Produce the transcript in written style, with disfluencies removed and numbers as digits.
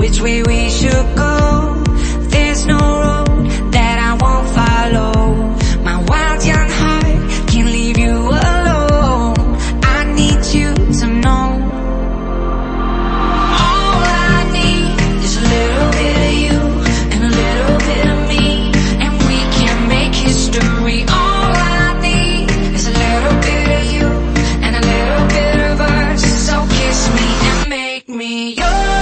which way we should go. There's no road that I won't follow. My wild young heart can't leave you alone. I need you to know. All I need is a little bit of you and a little bit of me, and we can make history. All I need is a little bit of you and a little bit of us. So kiss me and make me yours.